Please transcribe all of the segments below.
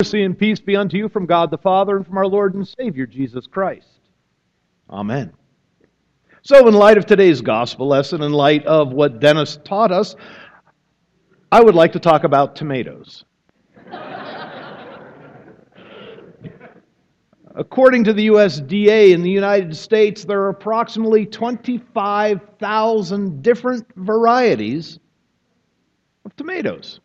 Mercy and peace be unto you from God the Father and from our Lord and Savior, Jesus Christ. Amen. So in light of today's gospel lesson, in light of what Dennis taught us, I would like to talk about tomatoes. According to the USDA in the United States, there are approximately 25,000 different varieties of tomatoes.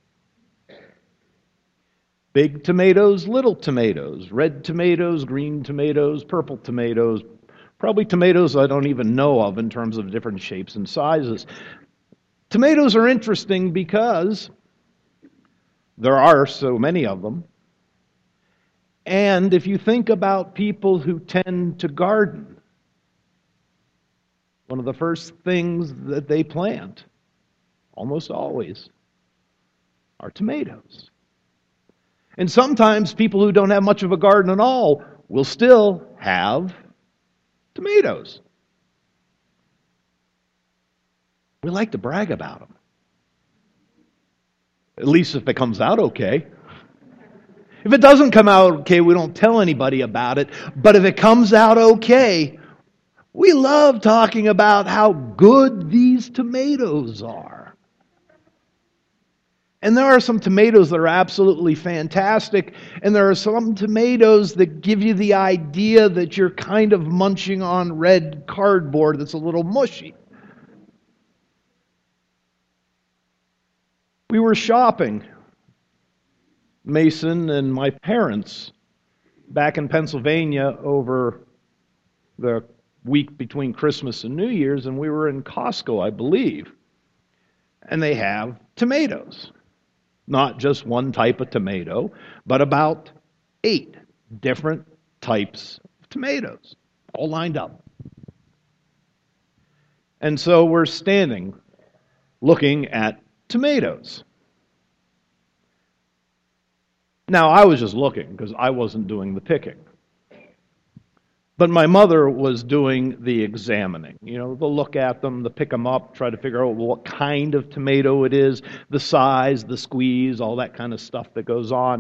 Big tomatoes, little tomatoes, red tomatoes, green tomatoes, purple tomatoes, probably tomatoes I don't even know of in terms of different shapes and sizes. Tomatoes are interesting because there are so many of them. And if you think about people who tend to garden, one of the first things that they plant, almost always, are tomatoes. And sometimes people who don't have much of a garden at all will still have tomatoes. We like to brag about them. At least if it comes out okay. If it doesn't come out okay, we don't tell anybody about it. But if it comes out okay, we love talking about how good these tomatoes are. And there are some tomatoes that are absolutely fantastic, and there are some tomatoes that give you the idea that you're kind of munching on red cardboard that's a little mushy. We were shopping, Mason and my parents, back in Pennsylvania over the week between Christmas and New Year's, and we were in Costco, I believe. And they have tomatoes. Not just one type of tomato, but about 8 different types of tomatoes, all lined up. And so we're standing looking at tomatoes. Now, I was just looking because I wasn't doing the picking. But my mother was doing the examining. You know, the look at them, the pick them up, try to figure out what kind of tomato it is, the size, the squeeze, all that kind of stuff that goes on.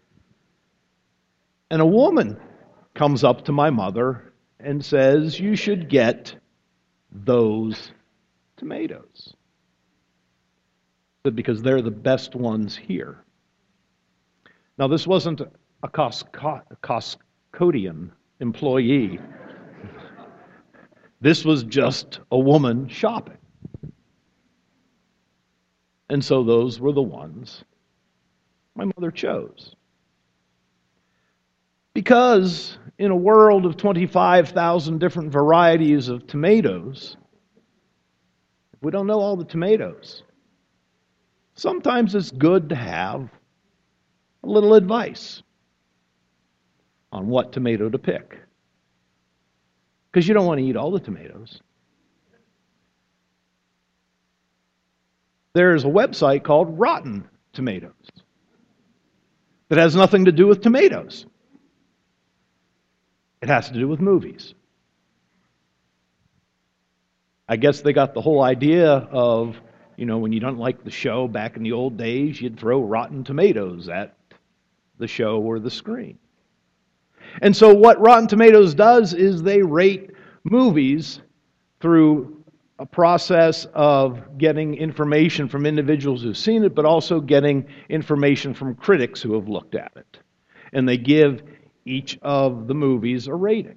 And a woman comes up to my mother and says, "You should get those tomatoes, because they're the best ones here." Now, this wasn't a Costcodian employee. This was just a woman shopping. And so those were the ones my mother chose. Because in a world of 25,000 different varieties of tomatoes, if we don't know all the tomatoes, sometimes it's good to have a little advice on what tomato to pick. Because you don't want to eat all the tomatoes. There's a website called Rotten Tomatoes that has nothing to do with tomatoes. It has to do with movies. I guess they got the whole idea of, you know, when you don't like the show back in the old days, you'd throw Rotten Tomatoes at the show or the screen. And so what Rotten Tomatoes does is they rate movies through a process of getting information from individuals who've seen it, but also getting information from critics who have looked at it. And they give each of the movies a rating.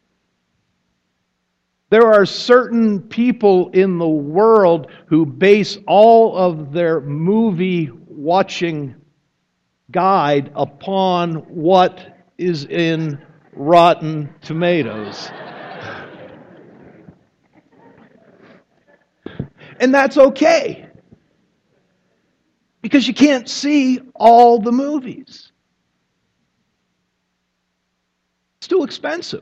There are certain people in the world who base all of their movie watching guide upon what is in Rotten Tomatoes. And that's okay. Because you can't see all the movies. It's too expensive.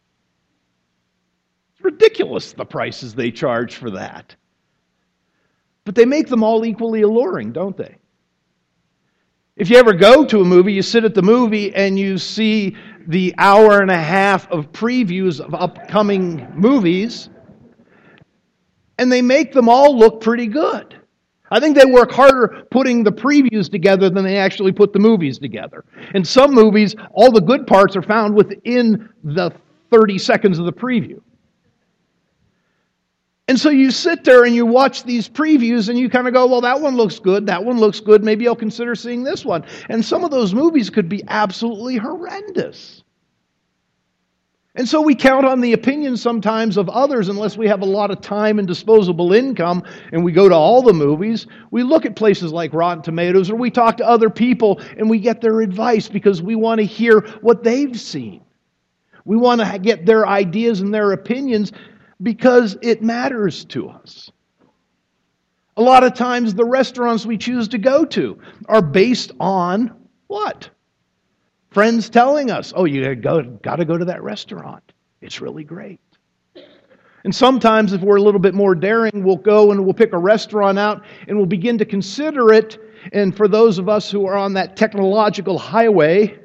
It's ridiculous the prices they charge for that. But they make them all equally alluring, don't they? If you ever go to a movie, you sit at the movie and you see the hour and a half of previews of upcoming movies, and they make them all look pretty good. I think they work harder putting the previews together than they actually put the movies together. In some movies, all the good parts are found within the 30 seconds of the preview. And so you sit there and you watch these previews and you kind of go, well, that one looks good, that one looks good, maybe I'll consider seeing this one. And some of those movies could be absolutely horrendous. And so we count on the opinions sometimes of others unless we have a lot of time and disposable income and we go to all the movies. We look at places like Rotten Tomatoes or we talk to other people and we get their advice because we want to hear what they've seen. We want to get their ideas and their opinions because it matters to us. A lot of times the restaurants we choose to go to are based on what? Friends telling us, oh, you got to go to that restaurant. It's really great. And sometimes if we're a little bit more daring, we'll go and we'll pick a restaurant out and we'll begin to consider it. And for those of us who are on that technological highway,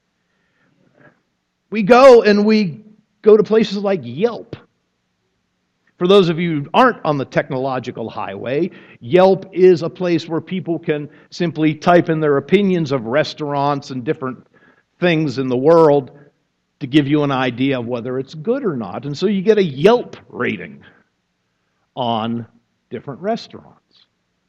we go to places like Yelp. For those of you who aren't on the technological highway, Yelp is a place where people can simply type in their opinions of restaurants and different things in the world to give you an idea of whether it's good or not. And so you get a Yelp rating on different restaurants.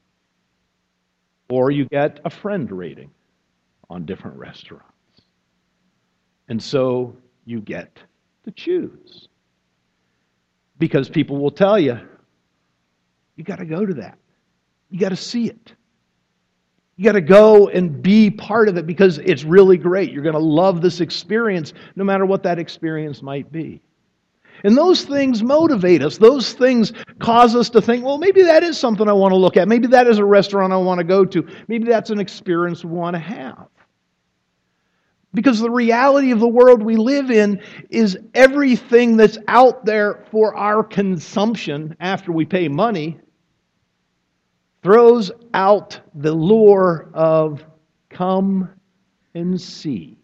Or you get a friend rating on different restaurants. And so you get to choose. Because people will tell you, you got to go to that. You got to see it. You got to go and be part of it because it's really great. You're going to love this experience no matter what that experience might be. And those things motivate us. Those things cause us to think, well, maybe that is something I want to look at. Maybe that is a restaurant I want to go to. Maybe that's an experience we want to have. Because the reality of the world we live in is everything that's out there for our consumption after we pay money throws out the lure of come and see.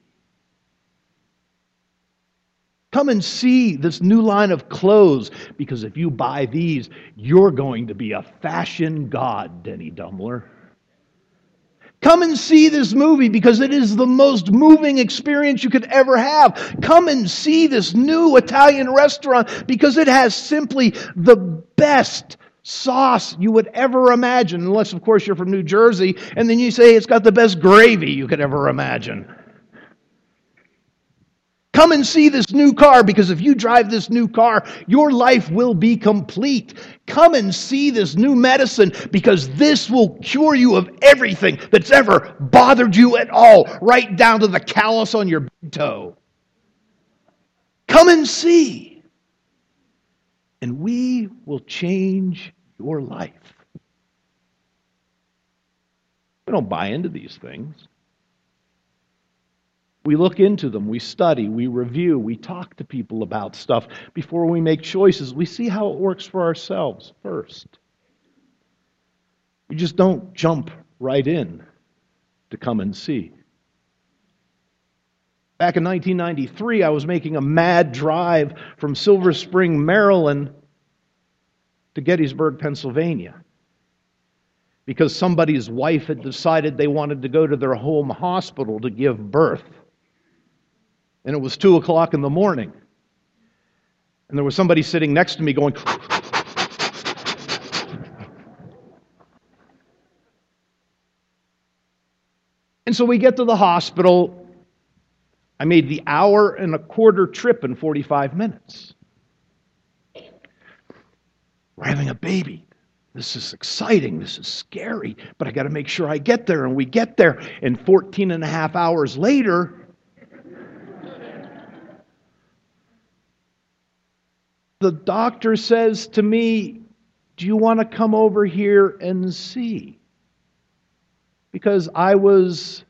Come and see this new line of clothes, because if you buy these, you're going to be a fashion god, Denny Dumler. Come and see this movie because it is the most moving experience you could ever have. Come and see this new Italian restaurant because it has simply the best sauce you would ever imagine. Unless, of course, you're from New Jersey and then you say it's got the best gravy you could ever imagine. Come and see this new car because if you drive this new car, your life will be complete. Come and see this new medicine because this will cure you of everything that's ever bothered you at all, right down to the callus on your big toe. Come and see. And we will change your life. We don't buy into these things. We look into them, we study, we review, we talk to people about stuff before we make choices. We see how it works for ourselves first. We just don't jump right in to come and see. Back in 1993, I was making a mad drive from Silver Spring, Maryland to Gettysburg, Pennsylvania, because somebody's wife had decided they wanted to go to their home hospital to give birth. And it was 2 o'clock in the morning. And there was somebody sitting next to me going, and so we get to the hospital. I made the 1.25-hour trip in 45 minutes. We're having a baby. This is exciting. This is scary. But I got to make sure I get there. And we get there. And 14 and a half hours later, the doctor says to me, do you want to come over here and see? Because I was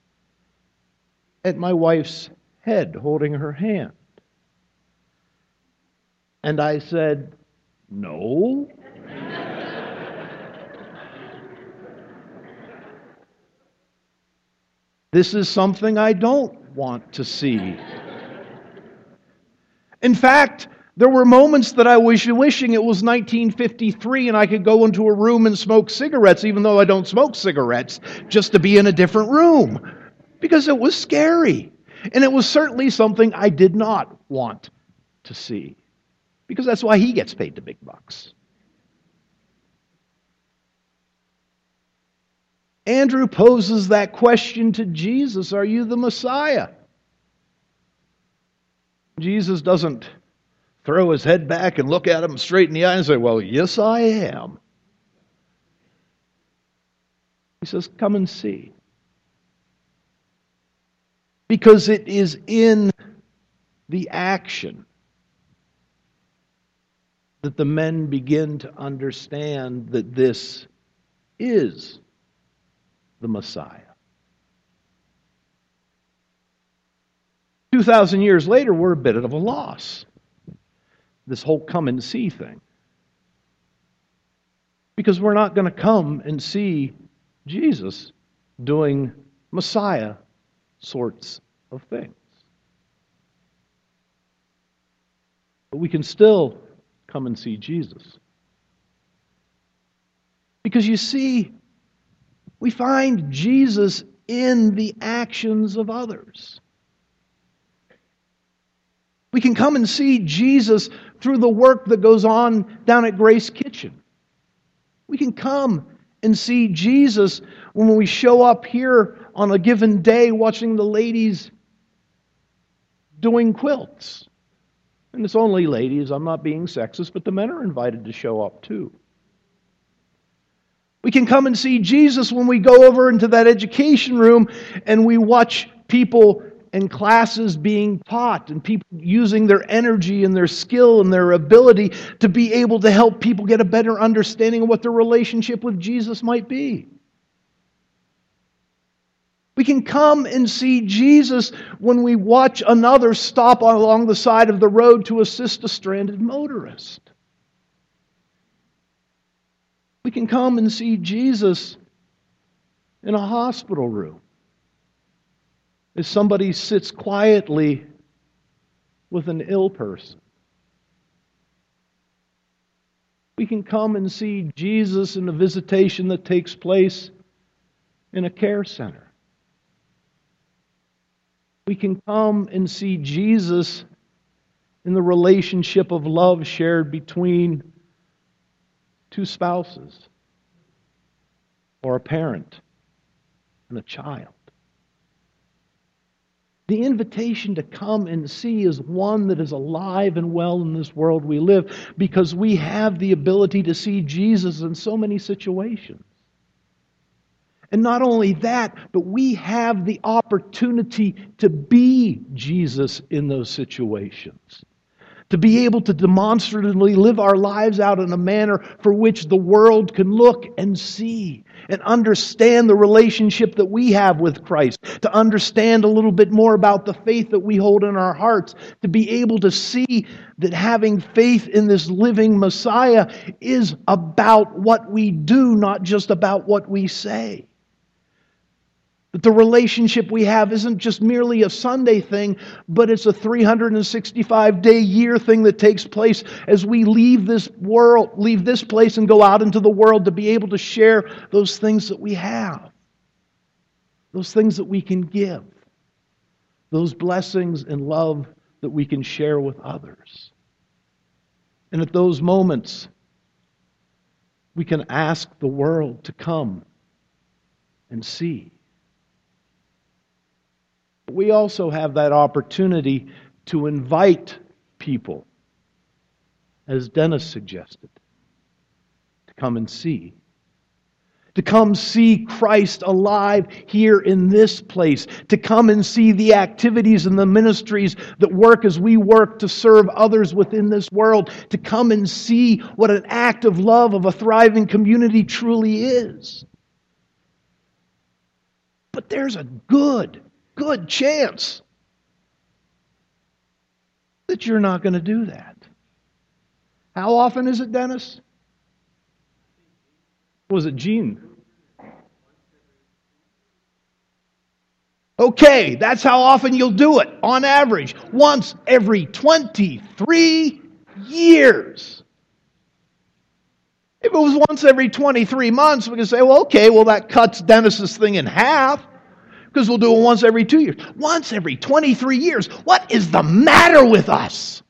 at my wife's head holding her hand. And I said, no. This is something I don't want to see. In fact, There were moments that I was wishing it was 1953 and I could go into a room and smoke cigarettes, even though I don't smoke cigarettes, just to be in a different room. Because it was scary. And it was certainly something I did not want to see. Because that's why he gets paid the big bucks. Andrew poses that question to Jesus, are you the Messiah? Jesus doesn't throw his head back and look at him straight in the eye and say, well, yes, I am. He says, come and see. Because it is in the action that the men begin to understand that this is the Messiah. 2,000 years later, we're a bit of a loss. This whole come and see thing. Because we're not going to come and see Jesus doing Messiah sorts of things. But we can still come and see Jesus. Because you see, we find Jesus in the actions of others. We can come and see Jesus through the work that goes on down at Grace Kitchen. We can come and see Jesus when we show up here on a given day watching the ladies doing quilts. And it's only ladies, I'm not being sexist, but the men are invited to show up too. We can come and see Jesus when we go over into that education room and we watch people and classes being taught and people using their energy and their skill and their ability to be able to help people get a better understanding of what their relationship with Jesus might be. We can come and see Jesus when we watch another stop along the side of the road to assist a stranded motorist. We can come and see Jesus in a hospital room as somebody sits quietly with an ill person. We can come and see Jesus in a visitation that takes place in a care center. We can come and see Jesus in the relationship of love shared between two spouses, or a parent and a child. The invitation to come and see is one that is alive and well in this world we live, because we have the ability to see Jesus in so many situations. And not only that, but we have the opportunity to be Jesus in those situations. To be able to demonstratively live our lives out in a manner for which the world can look and see and understand the relationship that we have with Christ. To understand a little bit more about the faith that we hold in our hearts. To be able to see that having faith in this living Messiah is about what we do, not just about what we say. That the relationship we have isn't just merely a Sunday thing, but it's a 365-day year thing that takes place as we leave this world, leave this place and go out into the world to be able to share those things that we have. Those things that we can give. Those blessings and love that we can share with others. And at those moments, we can ask the world to come and see. We also have that opportunity to invite people, as Dennis suggested, to come and see. To come see Christ alive here in this place. To come and see the activities and the ministries that work as we work to serve others within this world. To come and see what an act of love of a thriving community truly is. But there's a good chance that you're not going to do that. How often is it, Dennis? Was it Gene? Okay, that's how often you'll do it. On average, once every 23 years. If it was once every 23 months, we could say, well, okay, well, that cuts Dennis's thing in half because we'll do it once every 2 years. Once every 23 years. What is the matter with us?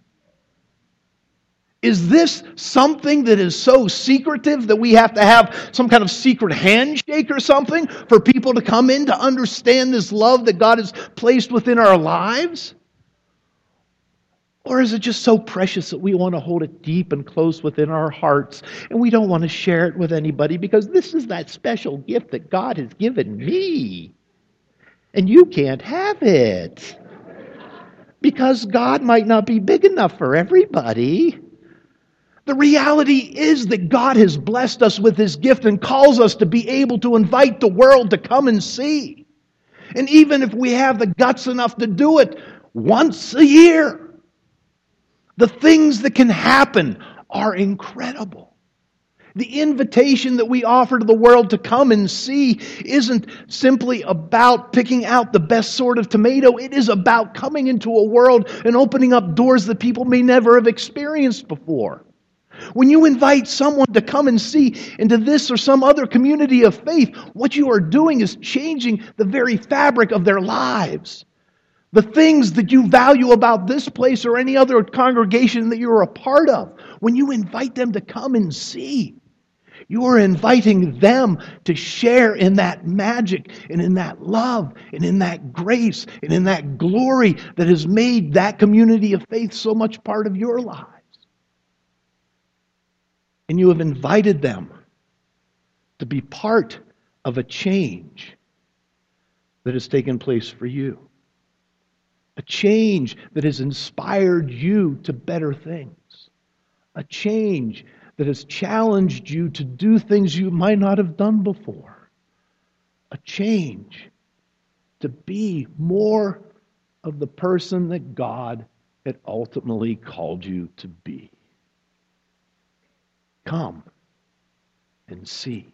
Is this something that is so secretive that we have to have some kind of secret handshake or something for people to come in to understand this love that God has placed within our lives? Or is it just so precious that we want to hold it deep and close within our hearts and we don't want to share it with anybody because this is that special gift that God has given me and you can't have it because God might not be big enough for everybody? The reality is that God has blessed us with His gift and calls us to be able to invite the world to come and see. And even if we have the guts enough to do it once a year, the things that can happen are incredible. The invitation that we offer to the world to come and see isn't simply about picking out the best sort of tomato. It is about coming into a world and opening up doors that people may never have experienced before. When you invite someone to come and see into this or some other community of faith, what you are doing is changing the very fabric of their lives. The things that you value about this place or any other congregation that you're a part of, when you invite them to come and see, you are inviting them to share in that magic and in that love and in that grace and in that glory that has made that community of faith so much part of your lives. And you have invited them to be part of a change that has taken place for you. A change that has inspired you to better things. A change that has challenged you to do things you might not have done before. A change to be more of the person that God had ultimately called you to be. Come and see.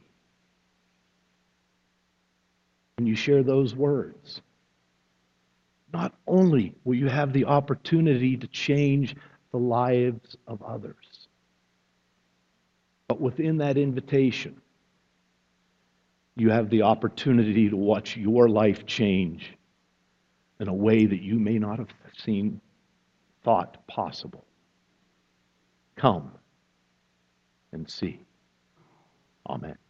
When you share those words, not only will you have the opportunity to change the lives of others, but within that invitation, you have the opportunity to watch your life change in a way that you may not have thought possible. Come and see. Amen.